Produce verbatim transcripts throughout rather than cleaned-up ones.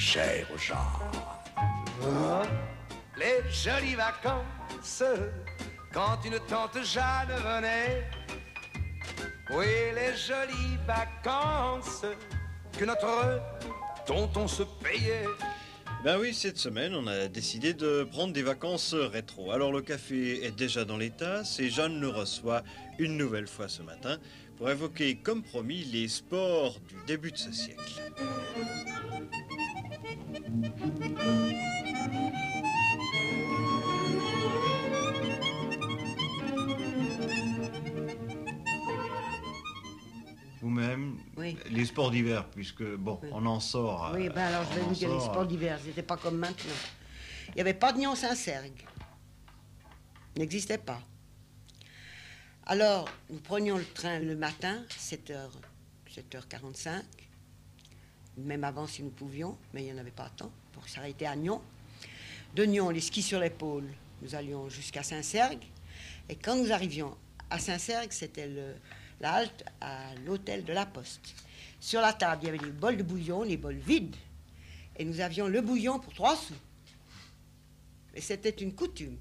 cher Jeanne. Les jolies vacances, quand une tante Jeanne venait. Oui, les jolies vacances que notre tonton se payait. Ben oui, cette semaine, on a décidé de prendre des vacances rétro. Alors le café est déjà dans les tasses et Jeanne nous reçoit une nouvelle fois ce matin pour évoquer, comme promis, les sports du début de ce siècle. Vous-même, oui. Les sports d'hiver, puisque, bon, oui. on en sort... Oui, ben alors je vais vous dire, les sports d'hiver, c'était pas comme maintenant. Il n'y avait pas de Nyon-Saint-Sergue. Il n'existait pas. Alors, nous prenions le train le matin, sept heures, sept heures quarante-cinq, même avant si nous pouvions, mais il n'y en avait pas tant, pour s'arrêter à Nyon. De Nyon, les skis sur l'épaule, nous allions jusqu'à Saint-Sergue. Et quand nous arrivions à Saint-Sergue, c'était le... la halte à l'hôtel de la Poste. Sur la table, il y avait des bols de bouillon, les bols vides, et nous avions le bouillon pour trois sous. Et c'était une coutume.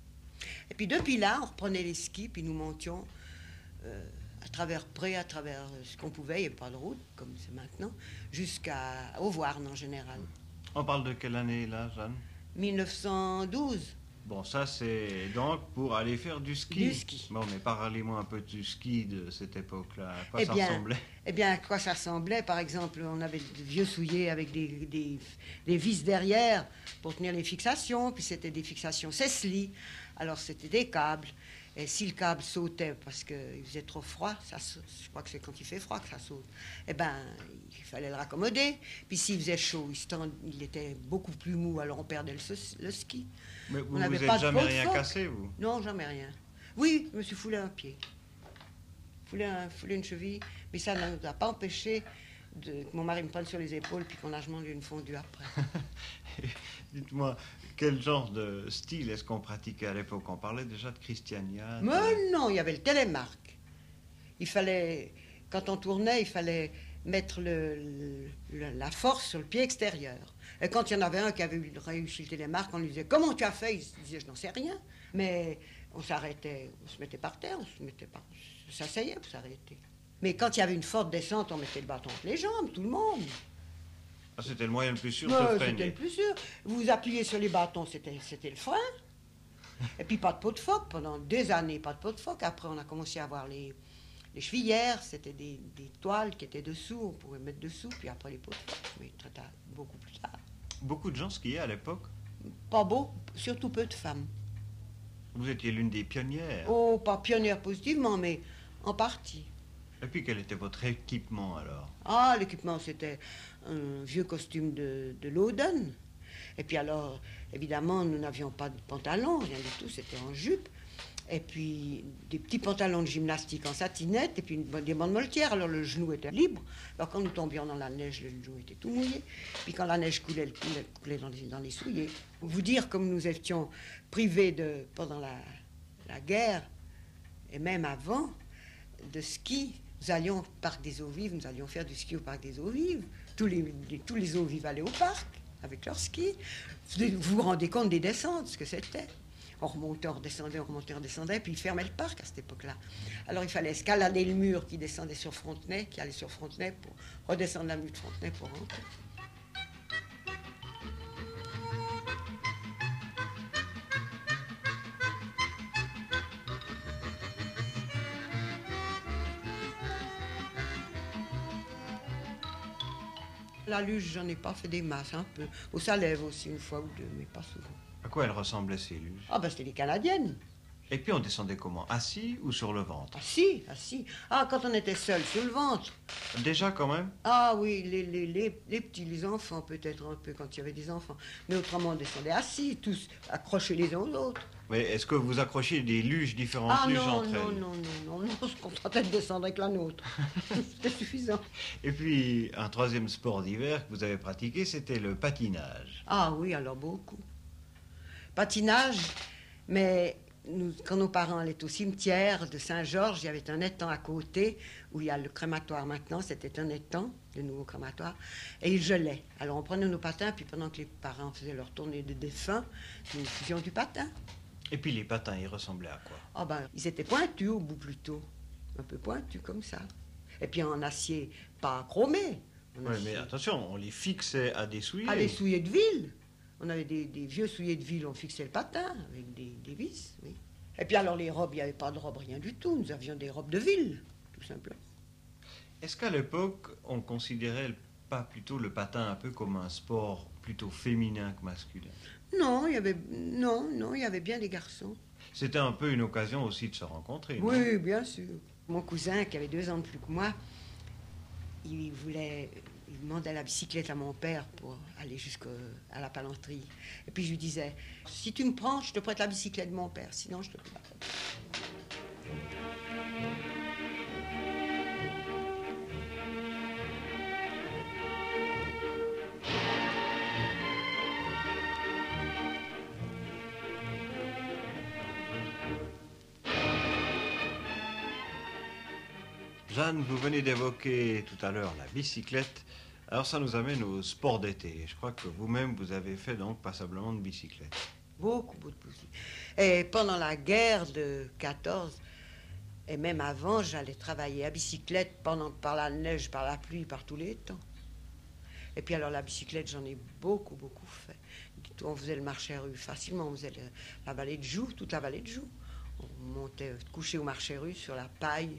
Et puis depuis là, on reprenait les skis, puis nous montions euh, à travers Pré, à travers ce qu'on pouvait, il n'y avait pas de route, comme c'est maintenant, jusqu'à Auvoirne en général. On parle de quelle année là, Jeanne? mille neuf cent douze. Bon, ça c'est donc pour aller faire du ski. Du ski. Bon, mais parlez-moi un peu du ski de cette époque-là. À quoi eh ça bien, ressemblait? Eh bien, à quoi ça ressemblait? Par exemple, on avait de vieux souliers avec des, des, des vis derrière pour tenir les fixations, puis c'était des fixations Cessely. Alors c'était des câbles. Et si le câble sautait parce qu'il faisait trop froid, ça, je crois que c'est quand il fait froid que ça saute, eh bien, il fallait le raccommoder. Puis s'il faisait chaud, il, stand, il était beaucoup plus mou, alors on perdait le, le ski. Mais vous on vous pas êtes jamais rien cassé, vous? Non, jamais rien. Oui, je me suis foulé un pied. Foulé, un, foulé une cheville, mais ça ne nous a pas empêché de, que mon mari me prenne sur les épaules puis qu'on a mangé une fondue après. Dites-moi, quel genre de style est-ce qu'on pratiquait à l'époque? On parlait déjà de Christiania. Mais de... non, il y avait le télémarque. Il fallait, quand on tournait, il fallait mettre le, le, la force sur le pied extérieur. Et quand il y en avait un qui avait réussi le télémarque, on lui disait « Comment tu as fait ?» Il se disait « Je n'en sais rien. » Mais on s'arrêtait, on se mettait par terre, on se mettait par... on s'asseyait pour s'arrêter. Mais quand il y avait une forte descente, on mettait le bâton entre les jambes, tout le monde. Ah, c'était le moyen le plus sûr de freiner. freiner. C'était le plus sûr. Vous vous appuyez sur les bâtons, c'était, c'était le frein. Et puis pas de pot de phoque, pendant des années, pas de pot de phoque. Après, on a commencé à avoir les, les chevillères, c'était des, des toiles qui étaient dessous, on pouvait mettre dessous, puis après les pots de phoque, mais très tard, beaucoup plus tard. Beaucoup de gens skiaient à l'époque? Pas beau, surtout peu de femmes. Vous étiez l'une des pionnières? Oh, pas pionnière positivement, mais en partie. Et puis quel était votre équipement alors? Ah, l'équipement c'était un vieux costume de, de Loden. Et puis alors, évidemment, nous n'avions pas de pantalon, rien du tout, c'était en jupe. Et puis des petits pantalons de gymnastique en satinette, et puis une, des bandes moltières, alors le genou était libre. Alors quand nous tombions dans la neige, le genou était tout mouillé. Puis quand la neige coulait, elle coulait, coulait dans, les, dans les souliers. Vous dire comme nous étions privés de, pendant la, la guerre, et même avant, de ski. Nous allions au parc des eaux vives, nous allions faire du ski au parc des eaux vives. Tous les, les, tous les eaux vives allaient au parc avec leur ski. Vous vous rendez compte des descentes, ce que c'était. On remontait, on redescendait, on remontait, on redescendait, puis ils fermaient le parc à cette époque-là. Alors il fallait escalader le mur qui descendait sur Frontenay, qui allait sur Frontenay pour redescendre la mur de Frontenay pour rentrer. La luge, j'en ai pas fait des masses, un peu. Au Salève aussi, une fois ou deux, mais pas souvent. À quoi elles ressemblaient, ces luges? Ah, ben c'était les Canadiennes. Et puis on descendait comment? Assis ou sur le ventre? Assis, assis. Ah, quand on était seul, sur le ventre. Déjà, quand même? Ah oui, les, les, les, les petits, les enfants, peut-être un peu, quand il y avait des enfants. Mais autrement, on descendait assis, tous accrochés les uns aux autres. Mais est-ce que vous accrochiez des luges différentes ah, luges non, entre non, elles? non, non, non, non, on se contentait de descendre avec la nôtre. C'était suffisant. Et puis, un troisième sport d'hiver que vous avez pratiqué, c'était le patinage. Ah oui, alors beaucoup. Patinage, mais nous, quand nos parents allaient au cimetière de Saint-Georges, il y avait un étang à côté, où il y a le crématoire maintenant, c'était un étang, le nouveau crématoire, et il gelait. Alors on prenait nos patins, puis pendant que les parents faisaient leur tournée de défunts, nous faisions du patin. Et puis les patins, ils ressemblaient à quoi? Ah ben, ils étaient pointus au bout plutôt, un peu pointus comme ça. Et puis en acier, pas chromé. Oui, mais attention, on les fixait à des souliers. À des souliers de ville. On avait des, des vieux souliers de ville, on fixait le patin avec des, des vis, oui. Et puis alors les robes, il n'y avait pas de robes, rien du tout. Nous avions des robes de ville, tout simplement. Est-ce qu'à l'époque, on considérait pas plutôt le patin un peu comme un sport plutôt féminin que masculin? Non, il y avait, non, non, il y avait bien des garçons. C'était un peu une occasion aussi de se rencontrer, non? Oui, bien sûr. Mon cousin, qui avait deux ans de plus que moi, il voulait, il demandait la bicyclette à mon père pour aller jusqu'à la palanterie. Et puis je lui disais, si tu me prends, je te prête la bicyclette de mon père, sinon je te prête pas. Jeanne, vous venez d'évoquer tout à l'heure la bicyclette. Alors ça nous amène au sport d'été. Je crois que vous-même, vous avez fait donc passablement de bicyclette. Beaucoup, beaucoup de bicyclette. Et pendant la guerre de quatorze, et même avant, j'allais travailler à bicyclette pendant, par la neige, par la pluie, par tous les temps. Et puis alors la bicyclette, j'en ai beaucoup, beaucoup fait. On faisait le marché rue facilement, on faisait le, la vallée de Joux, toute la vallée de Joux. On montait couché au marché rue sur la paille.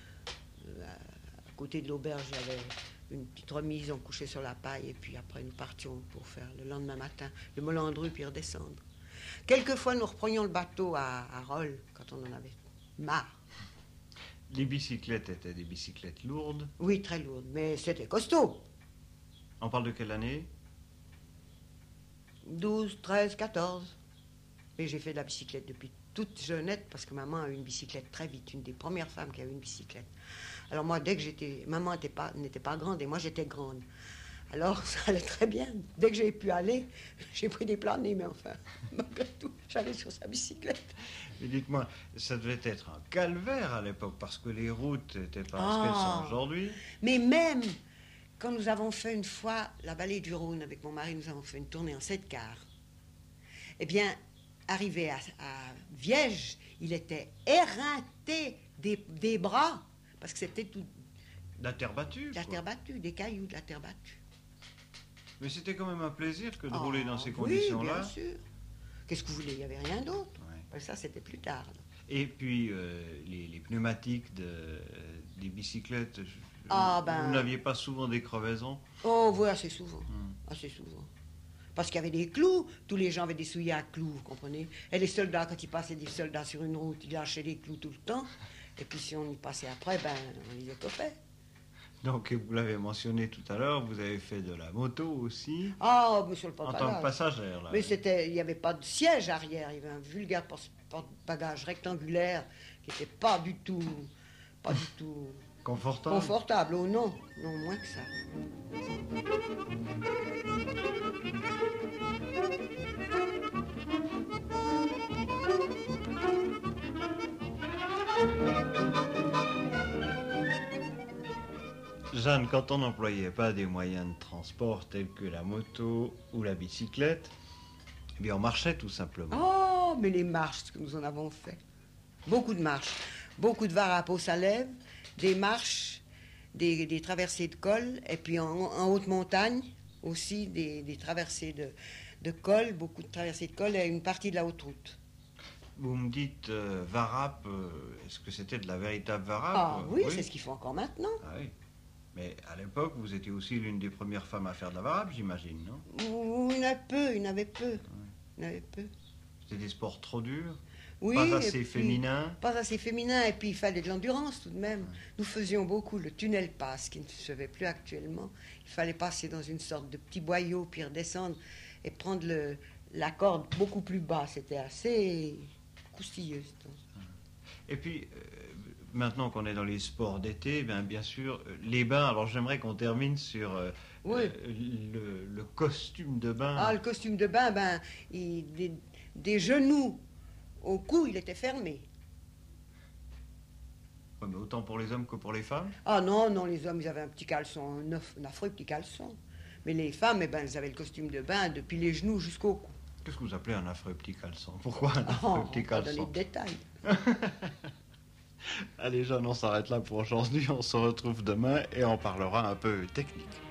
À côté de l'auberge, il y avait une petite remise, on couchait sur la paille, et puis après nous partions pour faire le lendemain matin le Molandru, puis redescendre. Quelquefois, nous reprenions le bateau à, à Rolles, quand on en avait marre. Les bicyclettes étaient des bicyclettes lourdes? Oui, très lourdes, mais c'était costaud. On parle de quelle année? douze, treize, quatorze. Et j'ai fait de la bicyclette depuis toute jeunette, parce que maman a eu une bicyclette très vite, une des premières femmes qui a eu une bicyclette. Alors moi, dès que j'étais... Maman n'était pas, n'était pas grande, et moi j'étais grande. Alors ça allait très bien. Dès que j'ai pu aller, j'ai pris des planés, mais enfin, malgré tout, j'allais sur sa bicyclette. Mais dites-moi, ça devait être un calvaire à l'époque, parce que les routes n'étaient pas Ah. ce qu'elles sont aujourd'hui. Mais même quand nous avons fait une fois la vallée du Rhône avec mon mari, nous avons fait une tournée en sept quarts. Eh bien, arrivé à, à Viège, il était éreinté des, des bras, parce que c'était tout... De la terre battue, De la quoi. terre battue, des cailloux, de la terre battue. Mais c'était quand même un plaisir que de Ah, rouler dans ces oui, conditions-là. bien sûr. Qu'est-ce que vous voulez? Il n'y avait rien d'autre. Ouais. Ça, c'était plus tard. là. Et puis, euh, les, les pneumatiques de, des bicyclettes, je- Ah, ben- vous n'aviez pas souvent des crevaisons? Oh, oui, assez souvent. Hmm. Assez souvent. Parce qu'il y avait des clous. Tous les gens avaient des souliers à clous, vous comprenez? Et les soldats, quand ils passaient des soldats sur une route, ils lâchaient des clous tout le temps. Et puis si on y passait après, ben, on les étouffait. Donc, vous l'avez mentionné tout à l'heure, vous avez fait de la moto aussi, Ah, mais sur le en tant que porte-bagages. passagère. Là. Mais c'était, il n'y avait pas de siège arrière, il y avait un vulgaire porte- porte-bagages rectangulaire qui n'était pas du tout, pas du tout Confortable. confortable. Oh non, non, moins que ça. Jeanne, quand on n'employait pas des moyens de transport tels que la moto ou la bicyclette, eh bien on marchait tout simplement. Oh, mais les marches, ce que nous en avons fait. Beaucoup de marches. Beaucoup de var à peau salève, des marches, des, des traversées de col, et puis en, en haute montagne aussi, des, des traversées de, de col, beaucoup de traversées de col et une partie de la haute route. Vous me dites euh, varap, euh, est-ce que c'était de la véritable varap? Ah euh, oui, c'est ce qu'ils font encore maintenant. Ah oui. Mais à l'époque, vous étiez aussi l'une des premières femmes à faire de la varap, j'imagine, non? Ouh, il y en a peu, il y en avait peu. Il y en avait peu. C'était des sports trop durs, Oui, pas et assez puis- féminins. Pas assez féminin, et puis il fallait de l'endurance tout de même. Nous faisions beaucoup le tunnel passe, qui ne se fait plus actuellement. Il fallait passer dans une sorte de petit boyau, puis redescendre, et prendre le, la corde beaucoup plus bas. C'était assez croustilleux. Et puis, euh, maintenant qu'on est dans les sports d'été, bien, bien sûr, euh, les bains. Alors j'aimerais qu'on termine sur euh, Oui. euh, le, le costume de bain. Ah, le costume de bain, ben, il- des, des genoux au cou, il était fermé. Ouais, mais autant pour les hommes que pour les femmes? Ah non, non, les hommes, ils avaient un petit caleçon, un, aff- un affreux petit caleçon. Mais les femmes, eh ben, elles avaient le costume de bain depuis les genoux jusqu'au cou. Qu'est-ce que vous appelez un affreux petit caleçon? Pourquoi un Oh, affreux petit on va donner caleçon? de détails. Allez Jeanne, on s'arrête là pour aujourd'hui. On se retrouve demain et on parlera un peu technique.